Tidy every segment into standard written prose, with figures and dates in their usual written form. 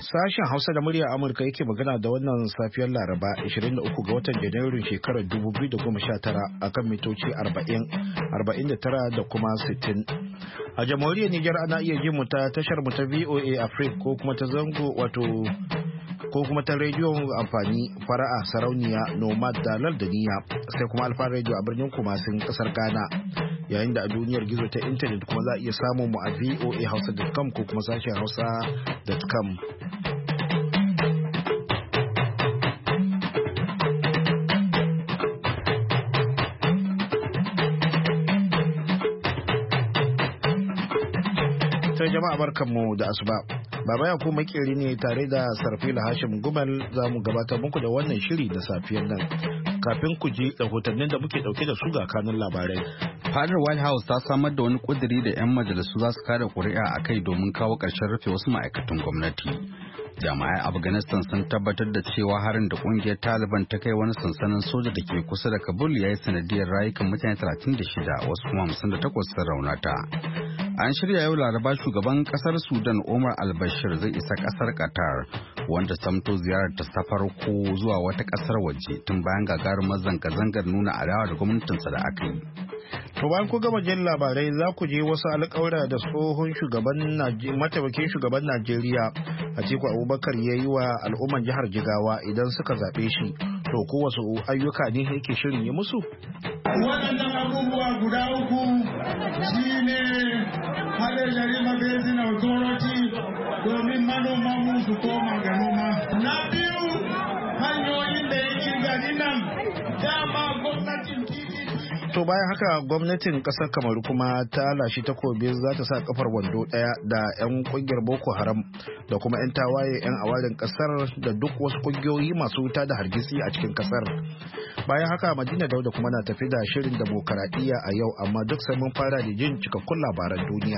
Sashen Hausa da murya Amurka yake magana da wannan safiyar Laraba 23 ga watan Janairun shekarar 2019 akan mitoci 40, 49 da kuma 60. A jamhuriyar Nijar ana iya jin mu ta tashar mu ta VOA Africa ko kuma ta zango ko kuma ta rediyon amfani fara'a sarauniya nomad da lardaniya sai kuma alfa rediyo a birnin kumasin kasar Ghana. Yayin da a duniyar gizo ta intanet kuma za a iya samun mu a voahausa.com ko kuma sashen hausa.com. Sai jama'a barkanmu da asuba. Baba ya kuma makeri ne tare da Sarfila Hashim Gumal za mu gabatar muku da wannan shiri da safiyar nan. Kafin ku ji rahotannin da muke dauke da su ga kanun labarai. Fadar White House ta samar da wani kuduri da 'yan majalisu za su kada kuri'a a kai domin kawo ƙarshen rufe wasu ma'aikatan gwamnati. Jami'ai Afghanistan sun tabbatar da cewa harin da kungiyar Taliban ta kai wani sansanin soja da ke kusa da Kabul ya yi sanadiyar rayukan mutane 36 wasu kuma 58 sun raunata. An shirya yau Laraba shugaban kasar Sudan Omar al-Bashir zai isa kasar Qatar wanda samto ziyarar ta farko zuwa wata kasar waje tun bayan gagarumar zanga-zangar nuna adawa da gwamnatinsa da aka yi. To bayan ku gama jin labarai za ku je wasu alƙawura da tsohon mataimakin shugaban Najeriya Atiku Abubakar ya yi wa al'umman jihar Jigawa idan suka zaɓe shi. To ko wasu ayyuka ne yake shirin yi musu? Waɗannan abubuwa guda uku shine haɗe Yarima Basin Authority domin manoman mu su koma ga noma. Na biyu hanyoyin da yake gari nan dama gwamnatin To bayan haka gwamnatin kasar Kamaru kuma ta lashi takobi za ta sa kafar wando daya da 'yan kungiyar Boko Haram da kuma 'yan tawaye 'yan awarin kasar da duk wasu kungiyoyi masu wuta da hargitsi a cikin kasar. Bayan haka Madina Dauda kuma na tafi da shirin demokaradiyya a yau amma duk sai mun fara da jin cikakkun labaran duniya.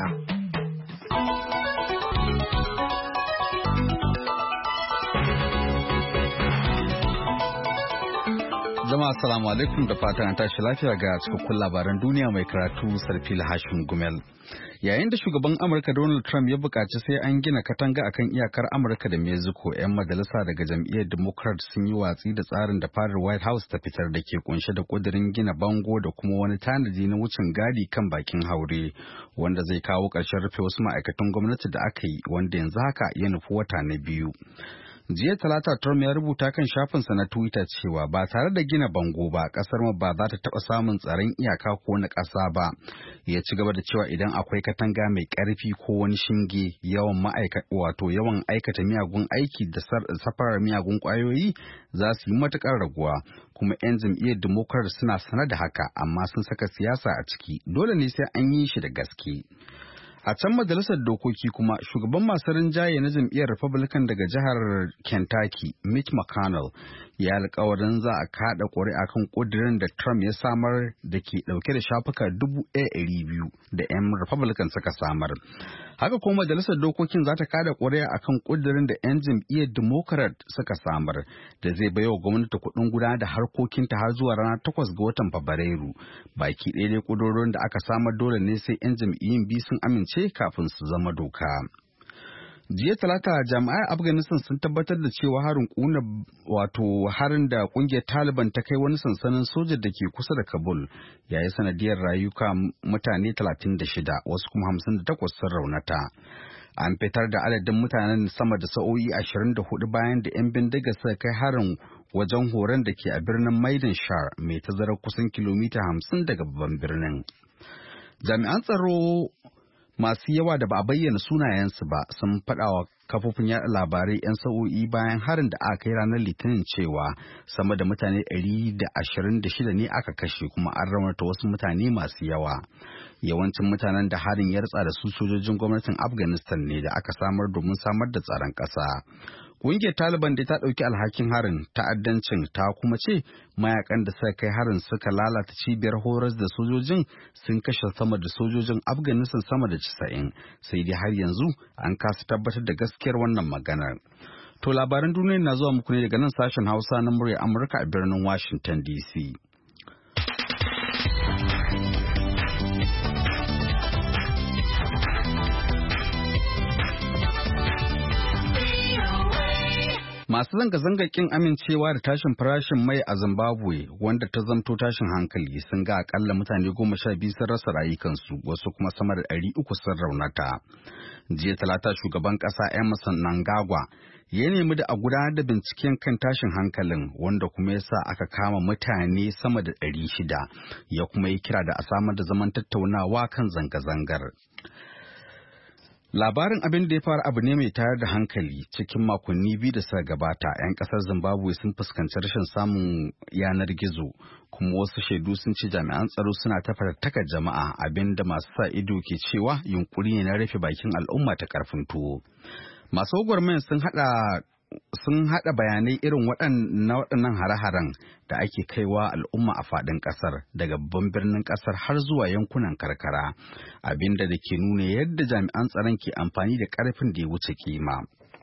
Jama'a assalamu alaikum da fatan an tashi lafiya ga cikakkun labaran duniya mai karatu Sarfil Hashim Gumel. Yayin da shugaban Amurka Donald Trump ya buƙaci sai an gina katanga akan iyakar Amurka da Mexico, 'yan majalisa daga jam'iyyar Democrat sun yi watsi da tsarin da fadar White House ta fitar da ke kunshe da ƙudurin gina bango da kuma wani tanadi na wucin gadi kan bakin haure wanda zai kawo ƙarshen rufe wasu ma'aikatan gwamnati da aka yi wanda yanzu haka ya nufi wata na biyu. Jiya Talata Trump ya rubuta kan shafinsa na Twitter cewa ba tare da gina bango ba kasar mu ba za ta taɓa samun tsaron iyaka ko na ƙasa ba. Ya ci gaba da cewa idan akwai katanga mai ƙarfi ko wani shinge yawan aikata miyagun aiki da safarar miyagun ƙwayoyi za su yi matuƙar raguwa. Kuma 'yan jam'iyyar Democrat suna sanar da haka amma sun saka siyasa a ciki. Dole ne sai an yi shi da gaske. A can majalisar dokoki kuma shugaban masu rinjaye na jam'iyyar Republican daga jihar Kentucky, Mitch McConnell, ya alkawarin za a kada ƙuri'a kan ƙudurin da Trump ya samar da ke ɗauke da shafuka 1,200 da 'yan Republican suka samar. Haka kuma majalisar dokokin za ta kada ƙuri'a akan ƙudurin da 'yan jam'iyyar Democrat suka samar da zai baiwa gwamnati kuɗin gudanar da harkokinta har zuwa ranar 8 ga watan Fabrairu. Baki ɗaya dai ƙudurorin da aka samar dole ne sai 'yan jam'iyyun biyu sun amince kafin su zama doka. Jiya Talata jami'ai Afghanistan sun tabbatar da cewa harin da kungiyar Taliban ta kai wani sansanin soja da ke kusa da Kabul ya yi sanadiyar rayuka mutane 36 wasu kuma 58 sun raunata. An fitar da adadin mutanen sama da sa'o'i 24 bayan da 'yan bindiga suka kai harin wajen horon da ke a birnin Maidan Shar mai tazarar kusan kilomita 50 daga babban birnin. Jami'an tsaro masu yawa da ba a bayyana sunayensu ba sun faɗa wa kafofin yaɗa labarai 'yan sa'o'i bayan harin da aka yi ranar Litinin cewa sama da mutane 126 ne aka kashe kuma an raunata wasu mutane masu yawa. Yawancin mutanen da harin ya ritsa da su sojojin gwamnatin Afghanistan ne da aka samar domin samar da tsaron ƙasa. Ƙungiyar Taliban da ta ɗauki alhakin harin ta'addancin ta kuma ce mayakan da suka kai harin suka lalata cibiyar horas da sojojin sun kashe sama da sojojin Afghanistan sama da 90 sai dai har yanzu an kasa tabbatar da gaskiyar wannan maganar. To labaran duniya na zuwa muku ne daga nan sashen Hausa na murya Amurka a birnin Washington DC. Masu zanga-zanga kin amincewa da tashin farashin mai a Zimbabwe wanda ta zamto tashin hankali sun ga akalla mutane 12 sun rasa rayukansu wasu kuma sama da 300 sun raunata. Jiya Talata shugaban ƙasa Emmerson Mnangagwa ya nemi da a gudanar da binciken kan tashin hankalin wanda kuma ya sa aka kama mutane sama da 600 ya kuma yi kira da a samar da zaman tattaunawa kan zanga-zangar. Labarin abin da ya faru abu ne mai tayar da hankali cikin makonni 2 da suka gabata 'yan kasar Zimbabwe sun fuskanci rashin samun yanar gizo kuma wasu shaidu sun ce jami'an tsaro suna ta fatattaka jama'a abin da masu sa ido ke cewa yunkuri ne na rufe bakin al'umma ta karfin tuwo. Masu gwagwarmayar sun haɗa bayanai irin waɗannan hare-haren da ake kaiwa al'umma a faɗin ƙasar daga babban birnin ƙasar har zuwa yankunan karkara abinda da ke nuna yadda jami'an tsaron ke amfani da ƙarfin da ya wuce kima.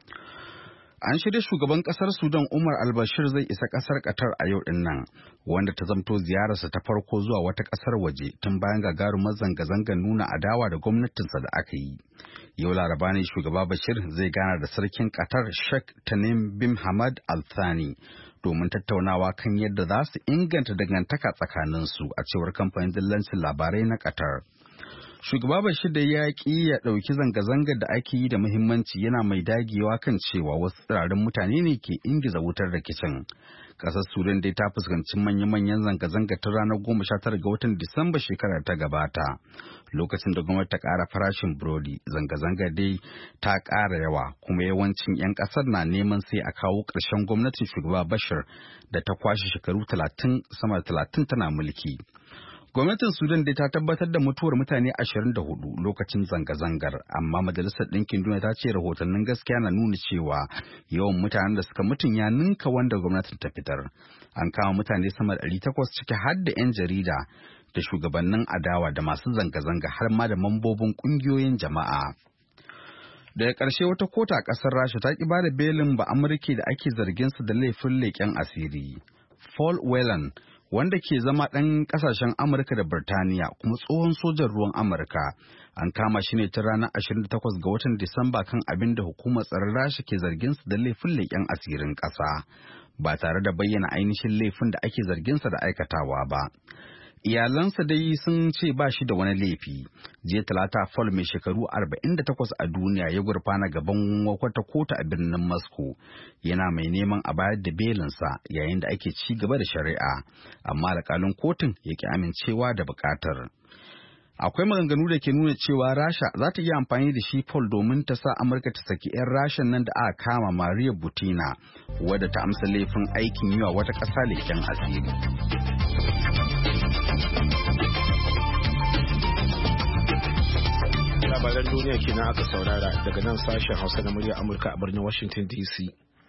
An shirya shugaban ƙasar Sudan Umar al-Bashir zai isa ƙasar Qatar a yau ɗin nan, wanda ta zamto ziyararsa ta farko zuwa wata ƙasar waje tun bayan gagarumar zanga-zangar nuna adawa da gwamnatinsa da aka yi. Yau Laraba ne shugaba Bashir zai gana da sarkin Qatar Sheikh Tamim bin Hamad Al Thani domin tattaunawa kan yadda za su inganta dangantaka tsakaninsu a cewar kamfanin dillancin labarai na Qatar. Shugaba Bashir da ya ƙi ya ɗauki zanga-zangar da ake yi da muhimmanci yana mai dagewa kan cewa wasu tsirarin mutane ne ke ingiza wutar rikicin. Ƙasar Sudan dai ta fuskanci manya-manyan zanga-zanga ta ranar 19 ga watan Disamba shekarar ta gabata. Lokacin da gwamnati ta ƙara farashin burodi, zanga-zangar dai ta ƙara yawa kuma yawancin 'yan ƙasar na neman sai a kawo ƙarshen gwamnatin shugaba Bashir da ta kwashe shekaru 30 tana mulki. Gwamnatin Sudan dai ta tabbatar da mutuwar mutane 24 lokacin zanga-zangar, amma Majalisar Ɗinkin Duniya ta ce rahotannin gaskiya na nuna cewa yawan mutanen da suka mutun ya ninka wanda gwamnatin ta fitar. An kama mutane sama da 800 ciki har da 'yan jarida da shugabannin adawa da masu zanga-zanga har ma da mambobin ƙungiyoyin jama'a. Daga ƙarshe wata kota a ƙasar Rasha ta ƙi bada belin ba Amurke da ake zargin su da laifin leƙen asiri. Paul Whelan wanda ke zama ɗan ƙasashen Amurka da Birtaniya kuma tsohon sojan ruwan Amurka. An kama shi ne tun ranar 28 ga watan Disamba kan abin da hukumar tsaron Rasha ke zargin su da laifin leƙen asirin ƙasa, ba tare da bayyana ainihin laifin da ake zargin sa da aikatawa ba. Iyalansa dai sun ce ba shi da wani laifi. Jiya Talata Paul mai shekaru 48 a duniya ya gurfana gaban wata kotu a birnin Moscow yana mai neman a bayar da belinsa yayin da ake ci gaba da shari'a, amma alƙalin kotun ya ki amincewa da buƙatar. Akwai maganganu da ke nuna cewa Rasha za ta iya amfani da shi Paul domin ta sa Amurka ta saki 'yan Rashan nan da aka kama Maria Butina wadda ta amsa laifin aikin yi wa wata ƙasa leƙen asiri. Labaran duniya kenan aka saurara daga nan sashen Hausa na murya Amurka a birnin Washington DC.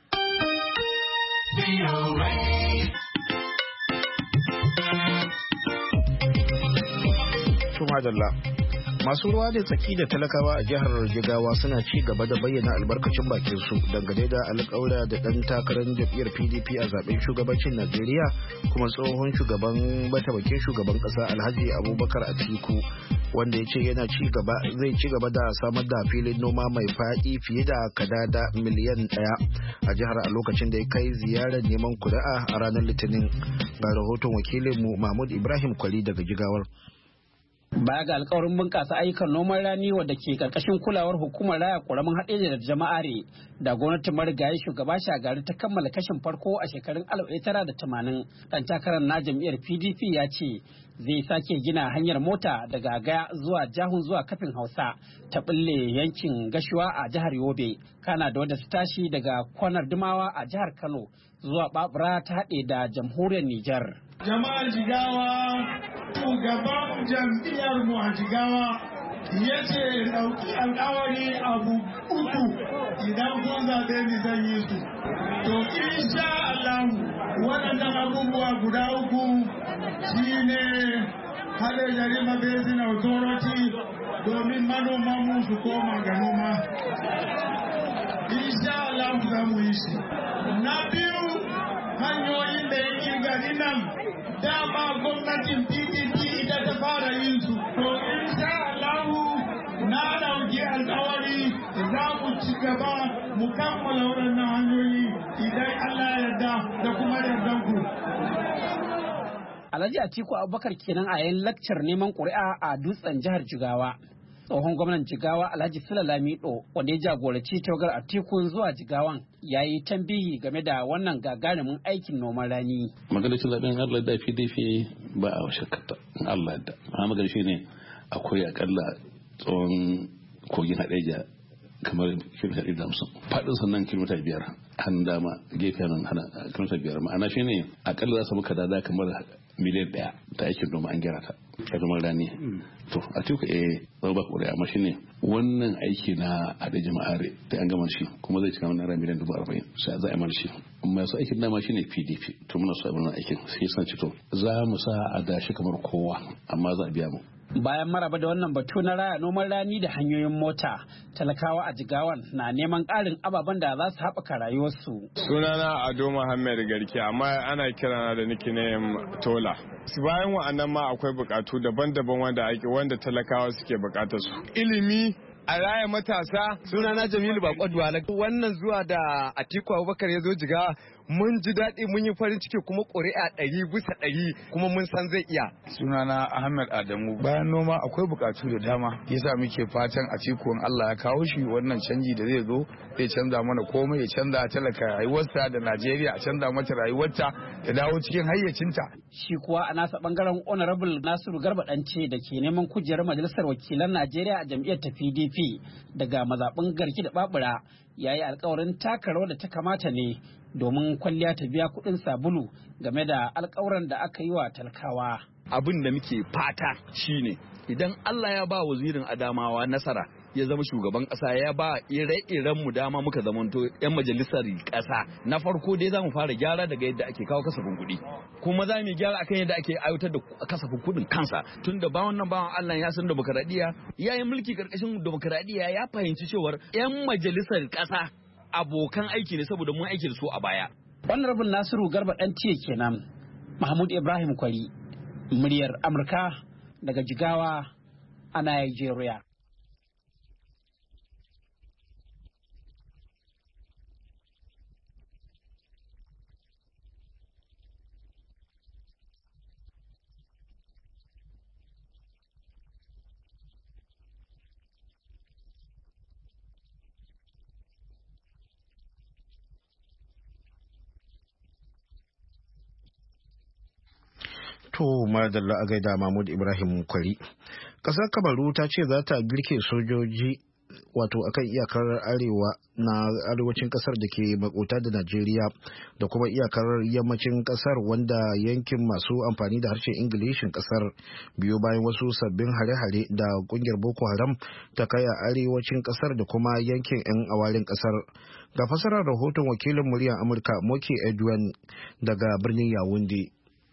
Masu ruwa da tsaki da talakawa a jihar Jigawa suna ci gaba da bayyana albarkacin bakin su dangane da alƙawura da ɗan takarar jam'iyyar PDP a zaben shugabancin Najeriya kuma tsohon mataimakin shugaban ƙasa Alhaji Abubakar Atiku, wanda ya ce zai ci gaba da samar da filin noma mai faɗi fiye da kadada miliyan 1 a jihar a lokacin da ya kai ziyarar neman kuri'a a ranar Litinin. Ga rahoton wakilinmu Mahmud Ibrahim Kwali daga Jigawar. Baya ga alkawarin bunƙasa ayyukan noman rani wadda ke karkashin kulawar hukumar raya ƙoramin haɗeja da jama'are da gwamnatin marigayi shugaba Shagari ta kammala kashin farko a shekarun 1980, ɗan takarar na jam'iyyar PDP ya ce zai sake gina hanyar mota daga Gaya zuwa Jahun zuwa Kafin Hausa ta ɓulle yankin Gashuwa a jihar Yobe, kana da wadda ta tashi daga Kwanar Dumawa a jihar Kano zuwa Babura ta haɗe da jamhuriyar Nijar. Jama'ar Jigawa, shugaban jam'iyyar mu a Jigawa ya ce ɗauki alƙawari abu uku idan kun zaɓe ni zan yi su. To insha Allah waɗannan abubuwa guda uku shine haɗe Yarima Basin Authority domin manoman mu su koma ga noma. Insha Allah za mu yi shi. Na biyu, hanyoyin da yake gari nan dama gwamnatin PDP ita ta fara yin su. To insha Allah na dauki alkawari za mu mu ci gaba mu kammala waɗannan hanyoyi idan Allah ya yarda da kuma yardan ku. Alhaji Atiku Abubakar kenan a yayin lakcar neman ƙuri'a a Dutsen jihar Jigawa. Tsohon gwamnan Jigawa Alhaji Sula Lamido wanda ya jagoranci tawagar Atiku zuwa Jigawan ya yi tambihi game da wannan gagarumin aikin noman rani. Maganar cin zaɓen Allah da PDP ba a shakkata Allah da. Amma maganar shi ne akwai akalla tsawon kogin Hadeja kamar kilomita 150 faɗin sannan kilomita 5 hannun dama gefen kilomita 5 ma'ana shi ne akalla za su muka dada kamar miliyan 1 ta aikin noma an gyara ta a noman rani. To a tuka zama ba ƙuri'a amma shi ne wannan aiki na haɗe jama'are da an gama shi kuma zai cika naira miliyan 40,000 sai za a yi shi masu aikin dama shi ne PDP to muna so a wannan aikin sai san ci to za mu sa a dashi kamar kowa amma za a biya mu. Bayan maraba da wannan batu na raya noman rani da hanyoyin mota, talakawa a Jigawan na neman ƙarin ababen da za su haɓaka rayuwarsu. Sunana Ado Muhammad Garki amma ana kirana da nickname Tola. Bayan wa'annan ma akwai buƙatu daban-daban wanda talakawa suke buƙatar su. Ilimi, a raya matasa. Sunana Jamilu Bako Duwala. Wannan zuwa da Atiku Abubakar ya zo Jigawa mun ji daɗi mun yi farin ciki kuma ƙuri'a 100% kuma mun san zai iya. Sunana Ahmed Adamu. Bayan noma akwai buƙatu da dama yasa muke fatan Atiku in Allah ya kawo shi wannan canji da zai zo zai canza mana komai ya canza talaka rayuwarsa da Najeriya a canza mata rayuwarta ta dawo cikin hayyacinta. Shi kuwa a nasa bangaren Honorable Nasiru Garba Dance da ke neman kujerar Majalisar Wakilan Najeriya a jam'iyyar ta PDP daga mazaɓin Garki da Babura ya yi alkawarin taka rawar da ta kamata ne domin kwalliya ta biya kuɗin sabulu game da alkawuran da aka yi wa talakawa. Abin da muke fata shine idan Allah ya ba wazirin Adamawa nasara ya zama shugaban kasa ya ba ire-iren mu dama muka zamanto yan majalisar kasa na farko dai zamu fara gyara daga yadda ake kawo kasafin kuɗi kuma za mu gyara akan yadda ake aiwatar da kasafin kuɗin kansa tunda ba wannan bawan Allah ya san demokradiya ya yi mulki karkashin demokradiya ya fahimci cewar yan majalisar kasa abokan aiki ne saboda mun aiki da su a baya. Honorable Nasiru Garba Dantiye kenan. Mahmud Ibrahim Kwari, muryar Amurka daga Jigawa a Nigeria. To madalla a gaida Mahmud Ibrahim Kwari. Ƙasar Kamaru ta ce za ta girke sojoji wato akan iyakar arewacin kasar da ke makota da Najeriya da kuma iyakar yammacin kasar wanda yankin masu amfani da harshen Ingilishin kasar biyo bayan wasu sabbin hare-hare da kungiyar Boko Haram ta kai a arewacin kasar da kuma yankin 'yan awarin kasar. Ga fasarar rahoton wakilin muryar Amurka Moki Edwin daga birnin Yawunde.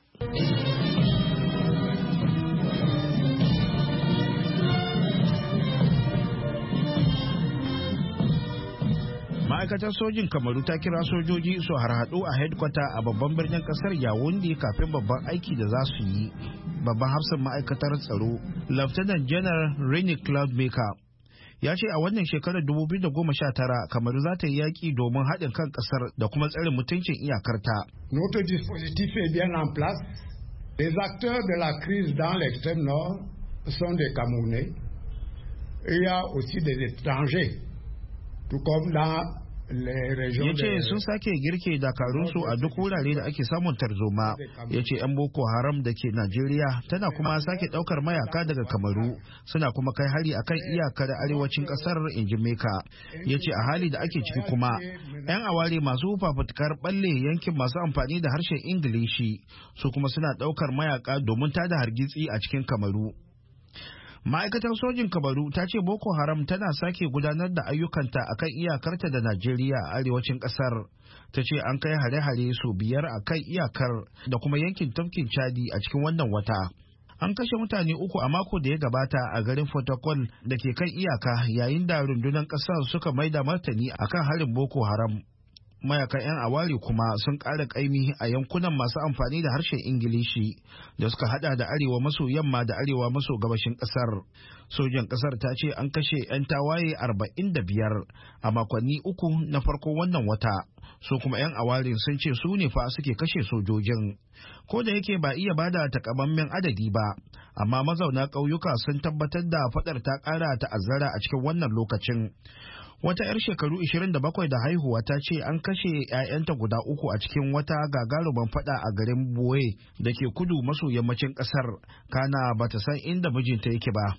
Ma'aikatar sojin Kamaru ta kira sojoji su harhaɗu a headquarter a babban birnin kasar Yawunde kafin babban aiki da za su yi. Babban hafsan ma'aikatar tsaro Lieutenant General Rene Cloudmaker ya ce a wannan shekarar 2019 Kamaru za ta yi yaƙi domin haɗin kan ƙasar da kuma tsarin mutuncin iyakarta. Notre dispositif est bien en place. Les acteurs de la crise dans l'extrême nord sont des Camerounais. Il y a aussi des étrangers, tout comme dans ya ce sun sake girke dakarunsu a duk wurare da ake samun tarzoma. Ya ce 'yan Boko Haram da ke Najeriya tana kuma sake daukar mayaka daga Kamaru suna kuma kai hari akan iyakar arewacin kasar inji Meka. Ya ce a hali da ake ciki kuma 'yan aware masu fafutukar balle yankin masu amfani da harshen Ingilishi su kuma suna daukar mayaka domin tada hargitsi a cikin Kamaru. Ma'aikatar sojin Kamaru ta ce Boko Haram tana sake gudanar da ayyukanta akan iyakarta da Najeriya a arewacin kasar. Ta ce an kai hare-hare su 5 a kan iyakar da kuma yankin tafkin Chadi a cikin wannan wata. An kashe mutane 3 a mako da ya gabata a garin Fotokol da ke kan iyaka yayin da rundunar kasar suka maida martani akan harin Boko Haram. mayakan 'yan aware kuma sun ƙara ƙaimi a yankunan masu amfani da harshen Ingilishi da suka hada da arewa maso yamma da arewa maso gabashin ƙasar. Sojan ƙasar ta ce an kashe 'yan tawaye 45 a makonni 3 na farko wannan wata. Su kuma 'yan awarin sun ce su ne fa suke kashe sojojin. Ko da yake ba iya bada takamaiman adadi ba, amma mazauna ƙauyuka sun tabbatar da faɗar ta ƙara ta'azzara a cikin wannan lokacin. Wata 'yar shekaru 27 da haihuwa ta ce an kashe 'ya'yanta guda 3 a cikin wata gagarumin fada a garin Boye da ke kudu maso yammacin kasar. Kana bata san inda mijinta yake ba.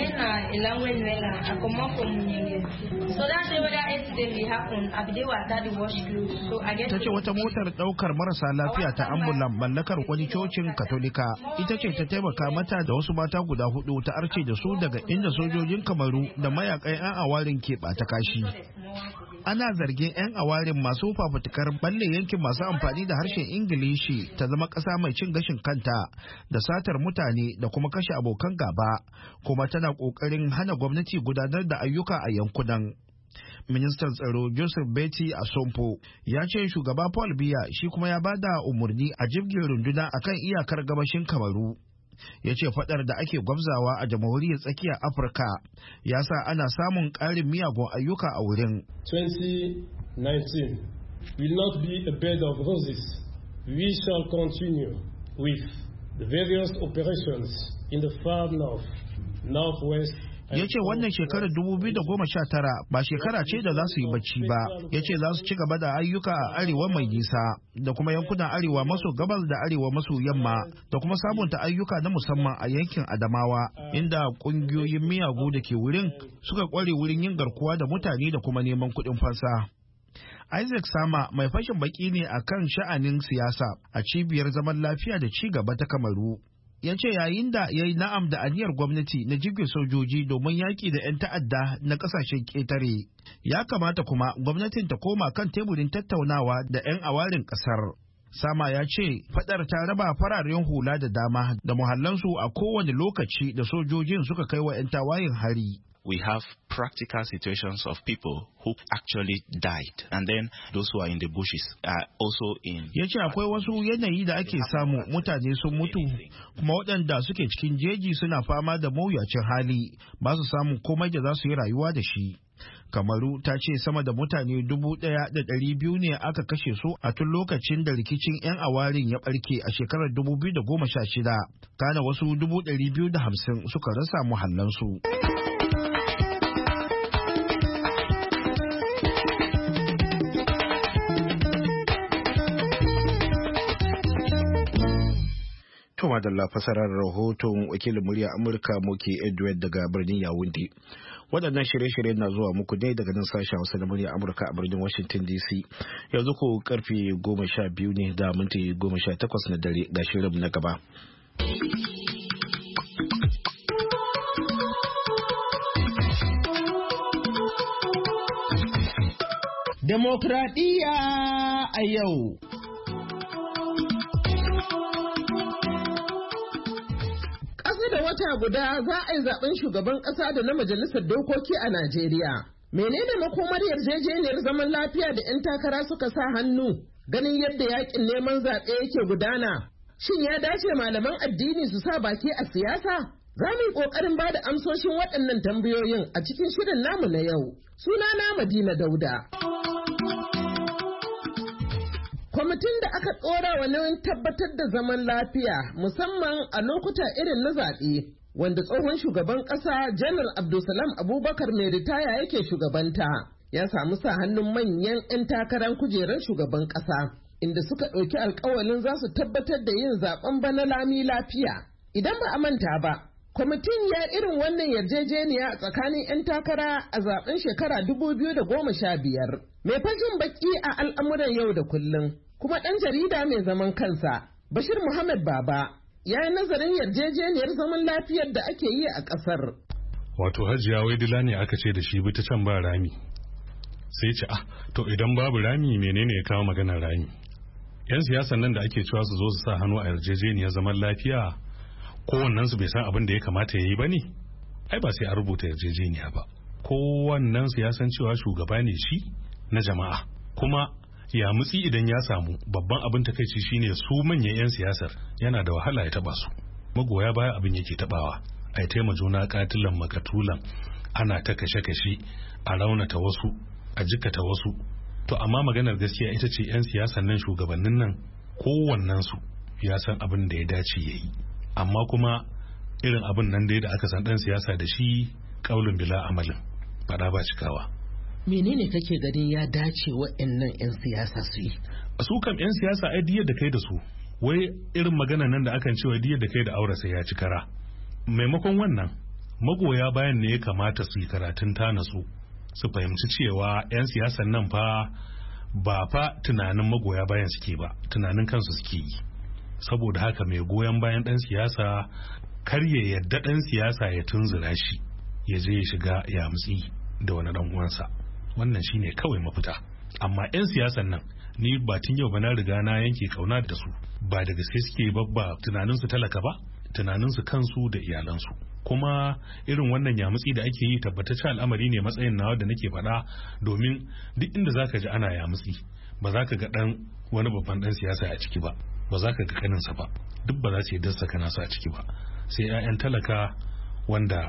Ta ce wata motar daukar marasa lafiya ta ambulan mallakar wani cocin Katolika ita ce ta taimaka mata da wasu mata guda 4 ta arce da su daga inda sojojin Kamaru da mayakan 'yan awarin ke ɓata kashi. Ana zargin 'yan awarin masu fafutukar balle yankin masu amfani da harshen Ingilishi ta zama ƙasa mai cin gashin kanta da satar mutane da kuma kashe abokan gaba, kuma tana ƙoƙarin hana gwamnati gudanar da ayyuka a yankunan. Ministan tsaro Joseph Beti Asompo ya ce shugaba Paul Biya shi kuma ya bada umarni a jibgin runduna akan iyakar gabashin Kamaru. Ya ce fadar da ake gwabzawa a jamhuriyar tsakiyar Afirka ya sa ana samun ƙarin miyagun ayyuka a wurin. 2019 will not be a bed of roses. We shall continue with the various operations in the far north, northwest. Ya ce wannan shekarar 2019 ba shekara ce da za su yi bacci ba. Ya ce za su ci gaba da ayyuka a arewa mai nisa da kuma yankunan arewa maso gabas da arewa maso yamma da kuma sabunta ayyuka na musamman a yankin Adamawa inda kungiyoyin miyagu da ke wurin suka kware wurin yin garkuwa da mutane da kuma neman kuɗin fansa. Isaac Sama mai fashin baki ne akan sha'anin siyasa a cibiyar zaman lafiya da ci gaba ta Kamaru. Ya ce yayin da ya yi na'am da aniyar gwamnati na jirgin sojoji domin yaƙi da 'yan ta'adda na ƙasashen ƙetare, ya kamata kuma gwamnatin ta koma kan teburin tattaunawa da 'yan awarin ƙasar. Sama ya ce fadar ta raba fararen hula da dama da muhallansu a kowane lokaci da sojojin suka kai wa 'yan tawayen hari. We have practical situations of people who actually died, and then those who are in the bushes are also in. Ya ce akwai wasu yanayi da ake samu mutane sun mutu, kuma waɗanda suke cikin jeji suna fama da mawuyacin hali ba su samun komai da za su yi rayuwa da shi. Kamaru ta ce sama da mutane 1,200 ne aka kashe su a tun lokacin da rikicin 'yan awarin ya ɓarke a shekarar 2016, kana wasu 250,000 suka rasa muhallansu. Tuma da fasarar rahoton wakilin murya Amurka Moke Edward daga birnin Yawunde. Waɗannan shirye-shirye na zuwa muku ne daga nan sashen Hausa na murya Amurka a birnin Washington DC. Yanzu ko karfe 12 ne da minti 18 na dare ga shirin na gaba. Demokradiyya a yau. Da wata guda za a yi zaben shugaban ƙasa da na majalisar dokoki a Najeriya. Menene makomar yarjejeniyar zaman lafiya da 'yan takara suka sa hannu ganin yadda yakin neman zaɓe yake gudana? Shin ya dace malaman addini su sa baki a siyasa? Za mu yi ƙoƙarin ba da amsoshin waɗannan tambayoyin a cikin shirin namu na yau. Sunana Madina Dauda. Kwamitin da aka ɗora wa nauyin tabbatar da zaman lafiya musamman a lokuta irin na zaɓe, wanda tsohon shugaban ƙasa Janar Abdulsalam Abubakar mai ritaya yake shugabanta, ya samu sa hannun manyan 'yan takarar kujerar shugaban ƙasa, inda suka ɗauki alƙawalin za su tabbatar da yin zaɓen bana lami lafiya. Idan ba a manta ba, kwamitin ya irin wannan yarjejeniya a tsakanin 'yan takara a zaɓen shekara 2015. Mai fashin baki a al'amuran yau da kullum, kuma ɗan jarida mai zaman kansa, Bashir Muhammad Baba, ya yi nazarin yarjejeniyar zaman lafiyar da ake yi a ƙasar. Wato Hajiya Waidila ne aka ce da shi bi ta can ba rami. Sai ce, to idan babu rami menene ya kawo maganar rami? 'Yan siyasan nan da ake cewa su zo su sa hannu a yarjejeniyar zaman lafiya, kowannen su bai san abin da ya kamata ya yi ba ne? Ai ba sai a rubuta yarjejeniya ba. Kowannen su ya san cewa shugaba ne shi na jama'a. Kuma ya mutsi idan ya samu babban abin takaici shine su manyan 'yan siyasar yana da wahala ya taba su. Magoya baya abin yake tabawa, a taima juna katilan makatulan, ana ta kashe-kashe, a raunata wasu, a jikata wasu. To amma maganar gaskiya ita ce 'yan siyasan nan, shugabannin nan, kowannensu ya san abin da ya dace ya yi, amma kuma irin abin nan dai da aka san dan siyasa da shi, kaulin bila amalin, fada ba cikawa. Menene kake ganin ya dace waɗannan 'yan siyasa su yi? Su kam 'yan siyasa ai diyar da kai da su, wai irin magana nan da akan cewa diyar da kai da aure sai ya ci kara. Maimakon wannan, magoya bayan ne ya kamata su yi karatun ta natsu, su fahimci cewa 'yan siyasan nan fa ba fa tunanin magoya bayan suke ba, tunanin kansu suke yi. Saboda haka mai goyon bayan ɗan siyasa kar ya yadda ɗan siyasa ya tunzura shi ya je ya shiga ya mutsi da wani ɗan uwansa. Wannan shine kawai mafita. Amma 'yan siyasan nan ni ba tun yau ba na riga na yanke kauna da su, ba da gaske suke babba tunaninsu talaka ba, tunaninsu kansu da iyalansu. Kuma irin wannan yamutsi da ake yi tabbataccen al'amari ne matsayin nawa da nake faɗa, domin duk inda zaka ji ana yamutsi ba za ka ga ɗan wani babban ɗan siyasa a ciki ba, ba za ka ga kaninsa ba, duk ba za su yi dasa kana su a ciki ba, sai 'ya'yan talaka wanda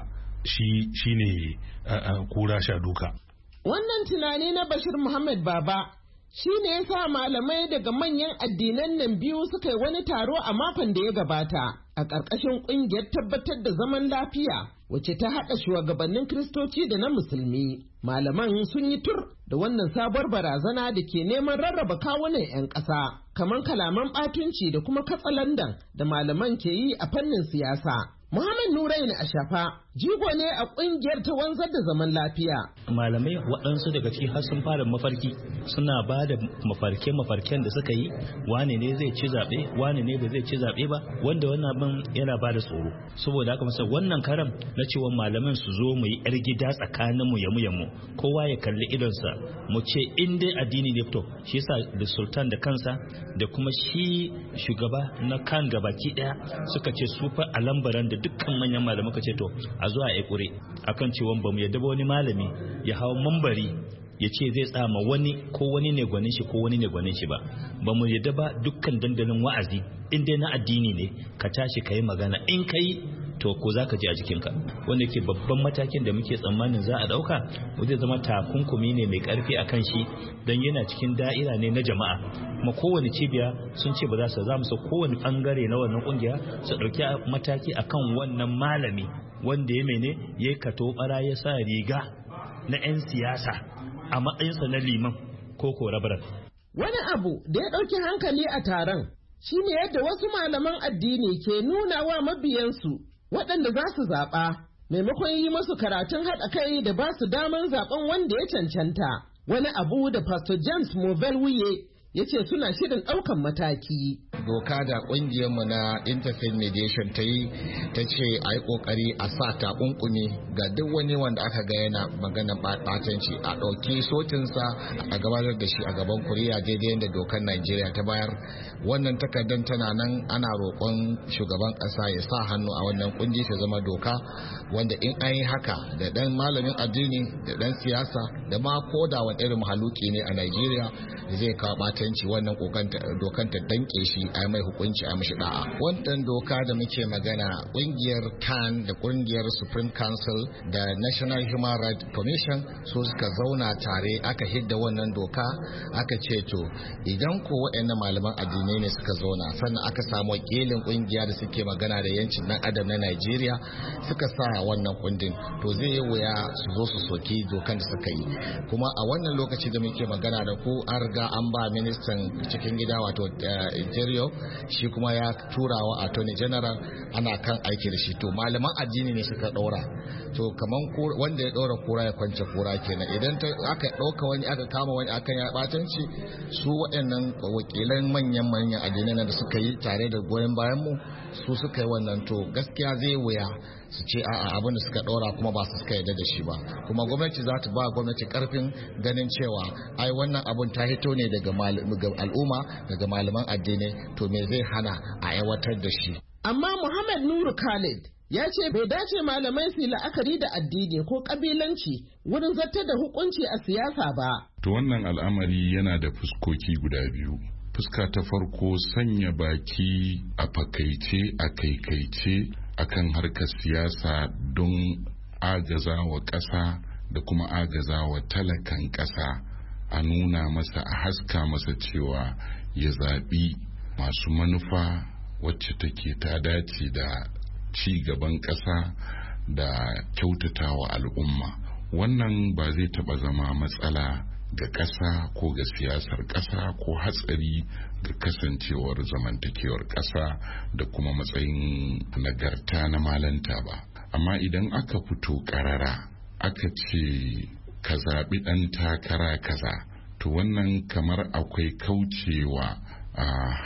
shi ne kura sha duka. Wannan tunani na Bashir Muhammad Baba shi ne ya sa malamai daga manyan addinan nan biyu suka yi wani taro a makon da ya gabata a ƙarƙashin ƙungiyar tabbatar da zaman lafiya wacce ta haɗa shugabannin Kiristoci da na Musulmi. Malaman sun yi tur da wannan sabuwar barazana da ke neman rarraba kawunan 'yan ƙasa, kamar kalaman ɓatunci da kuma katsalandan da malaman ke yi a fannin siyasa. Muhammad Nuraini Ashafa jigo ne a kungiyar ta wanzar da zaman lafiya. Malamai waɗansu daga ciki har sun fara mafarki, suna ba da mafarken da suka yi, wane ne zai ci zaɓe, wane ne ba zai ci zaɓe ba, wanda wannan abin yana ba da tsoro. Saboda haka masa wannan karam na cewa malaman su zo mu yi 'yar gida tsakanin mu yamu kowa ya kalli idonsa, mu ce in dai addini ne fito, shi yasa da sultan da kansa da kuma shi shugaba na kan gabaki daya suka ce su fa a lambaran da dukkan manyan malamai ka ce to a zuwa a ƙure akan cewa ba mu yadda ba wani malami ya hawo mambari ya ce zai tsama wani ko wani ne gwanin shi ko wani ne gwanin shi ba mu yadda ba dukkan dandalin wa'azi in dai na addini ne ka tashi ka yi magana, in ka yi to ko za ka ji a jikinka, wanda ke babban matakin da muke tsammanin za a ɗauka zai zama takunkumi ne mai ƙarfi a kan shi don yana cikin da'ira ne na jama'a, kuma kowane cibiya sun ce ba za mu so kowane ɓangare na wannan ƙungiya su ɗauki mataki akan wannan malami wanda ya mene ya kato ɓara ya sa riga na 'yan siyasa a matsayinsa na liman ko rabaran. Wani abu da ya ɗauki hankali a taron shine yadda wasu malaman addini ke nuna wa mabiyansu waɗanda za su zaɓa maimakon yi musu karatun haɗa kai da ba su daman zaɓen wanda ya cancanta. Wani abu da Pastor James Movell Wuye ya ce suna shirin ɗaukan mataki. Doka da ƙungiyarmu na Interfaith Mediation ta yi ta ce a yi ƙoƙari a sa takunkumi ga duk wani wanda aka ga yana magana ɓatanci, a ɗauki sotinsa a gabatar da shi a gaban kuriya daidai yadda dokar Najeriya ta bayar. Wannan takardar tana nan, ana roƙon shugaban ƙasa ya sa hannu a wannan kundi ta zama doka, wanda in an yi haka da ɗan malamin addini da ɗan siyasa da ma ko da wani irin mahaluki ne a Najeriya zai kawo ɓatanci, wannan dokan ta danƙe shi a mai hukunci a mashi da'a. Wannan doka da muke magana kungiyar CAN da kungiyar Supreme Council da National Human Rights Commission su suka zauna tare aka hidda wannan doka, aka ce to idan ko waɗannan malaman addinai ne suka zauna sannan aka samu wakilin kungiya da suke magana da yancin dan adam na Najeriya suka sa wannan kundin, to zai yi wuya su zo su soki dokan da suka yi. Kuma a wannan lokaci da muke magana da ku an riga an ba ministan cikin gida wato interior, shi kuma ya turawa attorney general, ana kan aiki da shi. To malaman addini ne suka ɗora, to kaman wanda ya ɗora kura ya kwance kura kenan. Idan aka ɗauka wani aka kama wani akan ya batanci, su waɗannan wakilan manyan addinai da suka yi tare da goyon bayan mu su suka yi wannan, to gaskiya zai wuya su ce a'a abin da suka ɗora kuma ba su suka yarda da shi ba. Kuma gwamnati za ta ba gwamnati karfin ganin cewa ai wannan abun ta hito ne daga al'umma, daga malaman addinai, to me zai hana a aiwatar da shi. Amma Muhammad Nuru Khalid ya ce bai dace malamai su la'akari da addini ko kabilanci wurin zartar da hukunci a siyasa ba. to wannan al'amari yana da fuskoki guda biyu. Fuska ta farko, sanya baki a fakaice a kaikaice akan harkar siyasa don agaza wa ƙasa da kuma agaza wa talakan ƙasa, a nuna masa, a haska masa cewa ya zaɓi masu manufa wacce take ta dace da ci gaban ƙasa da kyautatawa al'umma. Wannan ba zai taɓa zama matsala ga ƙasa ko ga siyasar ƙasa ko hatsari ga kasancewar zamantakewar ƙasa da kuma matsayin nagarta na malanta ba. Amma idan aka fito ƙarara aka ce ka zaɓi ɗan takara kaza, to wannan kamar akwai kaucewa a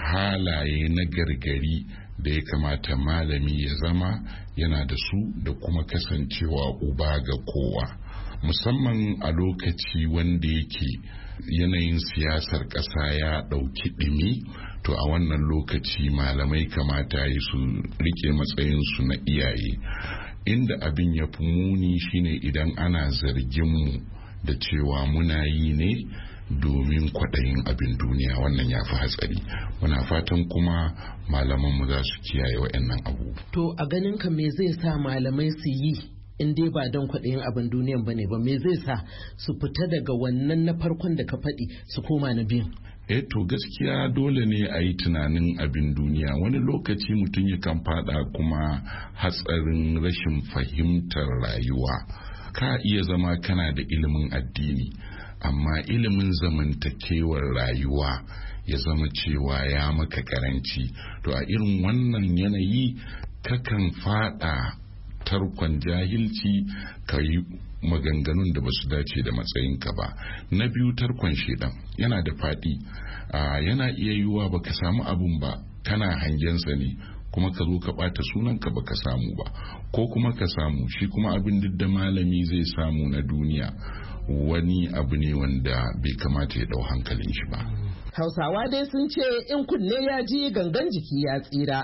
halaye na gargari da ya kamata malami ya zama yana da su da kuma kasancewa uba ga kowa, musamman a lokaci wanda yake yanayin siyasar ƙasa ya ɗauki ɗimi. To a wannan lokaci malamai kamata yi su rike matsayinsu na iyaye. Inda abin ya fi muni shine idan ana zargin mu da cewa muna yi ne domin kwaɗayin abin duniya, wannan ya fi hatsari. Muna fatan kuma malamanmu za su kiyaye wa'annan abu. To a ganin ka me zai sa malamai su yi in dai ba don kwaɗayin abin duniyan bane ba, me zai sa su fita daga wannan na farkon da ka faɗi su koma na biyun? To gaskiya dole ne a yi tunanin abin duniya. Wani lokaci mutum yakan fada kuma hatsarin rashin fahimtar rayuwa. Ka iya zama kana da ilimin addini, amma ilimin zamantakewar rayuwa ya zama cewa ya maka karanci. To a irin wannan yanayi kakan fada tarkon jahilci, ka yi maganganun da ba su dace da matsayinka ba. Na biyu, tarkon shedan yana da faɗi. Yana iya yiwuwa baka samu abun ba, kana hangensa ne, kuma ka zo ka ɓata sunanka baka samu ba, ko kuma ka samu shi kuma abin duk da malami zai samu na duniya wani abu ne wanda bai kamata ya ɗau hankalin shi ba. Hausawa dai sun ce in kunne ya ji gangan jiki ya tsira.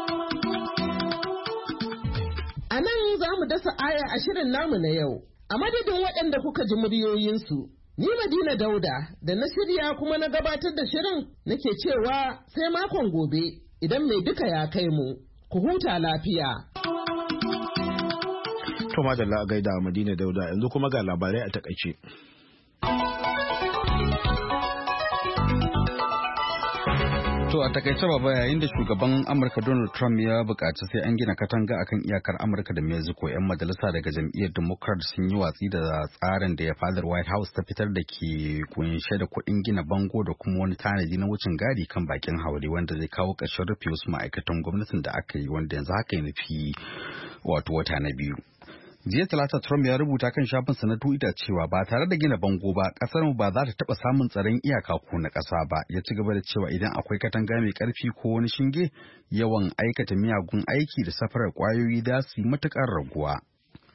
A nan za mu dasa aya a shirin namu na yau. A madadin waɗanda kuka ji muryoyinsu, ni Madina Dauda da na shirya kuma na gabatar da shirin nake cewa sai makon gobe idan mai duka ya kai mu. Ku huta lafiya. To madalla a gaida Madina Dauda, yanzu kuma ga labarai a takaice. To a takaice baba, yayin da shugaban Amurka Donald Trump ya buƙaci sai an gina katanga akan iyakar Amurka da Mexico, 'yan majalisa daga jam'iyyar Democrat sun yi watsi da tsarin da ya fadar White House ta fitar da ke kunshe da kuɗin gina bango da kuma wani tanadi na wucin gadi kan bakin haure wanda zai kawo ƙarshen rufe wasu ma'aikatan gwamnatin da aka yi, wanda yanzu haka ya nufi wata na biyu. Jiya Talata, Trump ya rubuta kan shafinsa na Twitter cewa ba tare da gina bango ba, kasar mu ba za ta taba samun tsaron iyaka ko na ƙasa ba. Ya ci gaba da cewa idan akwai katanga mai ƙarfi ko wani shinge, yawan aikata miyagun aiki da safarar ƙwayoyi za su yi matuƙar raguwa.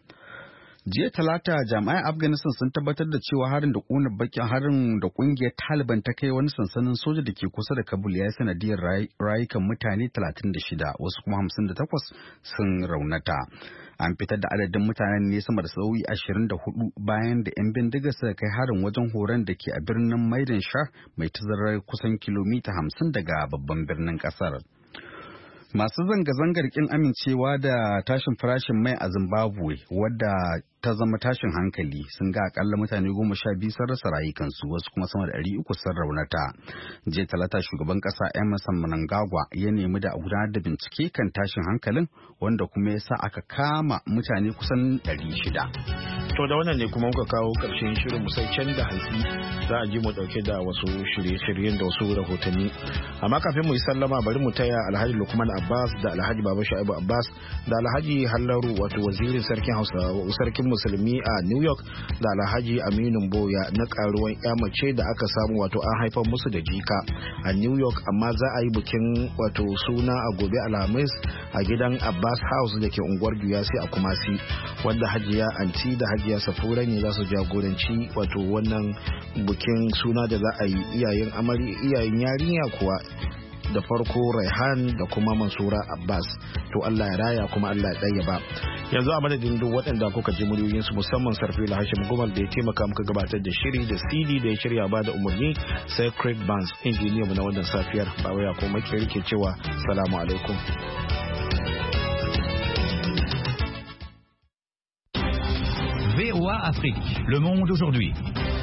Jiya Talata, jami'an Afghanistan sun tabbatar da cewa harin da ƙunar bakin harin da ƙungiyar Taliban ta kai wani sansanin soja da ke kusa da Kabul ya yi sanadiyar rayukan mutane 36, wasu kuma 58 sun raunata. An fitar da adadin mutanen ne sama da sa'o'i 24 bayan da 'yan bindiga suka kai harin wajen horon da ke a birnin Maidan Shah mai tazarar kusan kilomita 50 daga babban birnin kasar. Masu zanga-zangar kin amincewa da tashin farashin mai a Zimbabwe, wadda ta zama tashin hankali, sun ga akalla mutane 12 sun rasa rayukansu, wasu kuma sama da 300 sun raunata. Jiya Talata, shugaban kasa Emerson Mnangagwa ya nemi da a gudanar da bincike kan tashin hankalin, wanda kuma ya sa aka kama mutane kusan 600. To da wannan ne kuma muka kawo ƙarshen shirin mu sai can da hantsi za a ji mu dauke da wasu shirye-shiryen da wasu rahotanni. Amma kafin mu yi sallama, bari mu taya Alhaji Lukman Abbas da Alhaji Baba Shaibu Abbas da Alhaji Hallaru, wato wazirin sarkin Hausa, sarkin Musulmi a New York, da Alhaji Aminu Boya na karuwan ya mace da aka samu, wato an haifar musu da jika a New York, amma za a yi bikin wato suna a gobe Alhamis a gidan Abbas House da ke unguwar Duyasi a Kumasi, wanda Hajiya Anti da Hajiya Safura ne za su jagoranci wato wannan bikin suna da za a yi. Iyayen yarinya kuwa da farko Raihan da kuma Mansura Abbas. To Allah ya raya kuma Allah ya ɗayyaba. Yanzu a madadin duk waɗanda kuka ji muryoyinsu musamman Sarfila Hashim Gumal da ya taimaka muka gabatar da shiri da CD da ya shirya ba da umarni, sai Craig Barnes injiniyanmu na wannan safiyar. Bawaya ko makeri ke cewa salamu alaikum. VOA Afrique, le monde aujourd'hui.